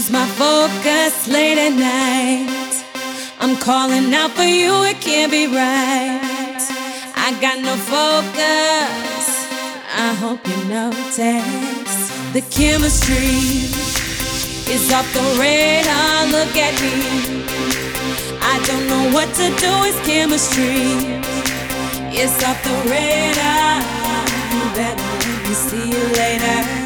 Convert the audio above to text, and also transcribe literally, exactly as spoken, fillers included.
lose my focus late at night. I'm calling out for you, it can't be right. I got no focus, I hope you notice. The chemistry is off the radar, look at me. I don't know what to do, it's chemistry. It's off the radar, you better let me see you later.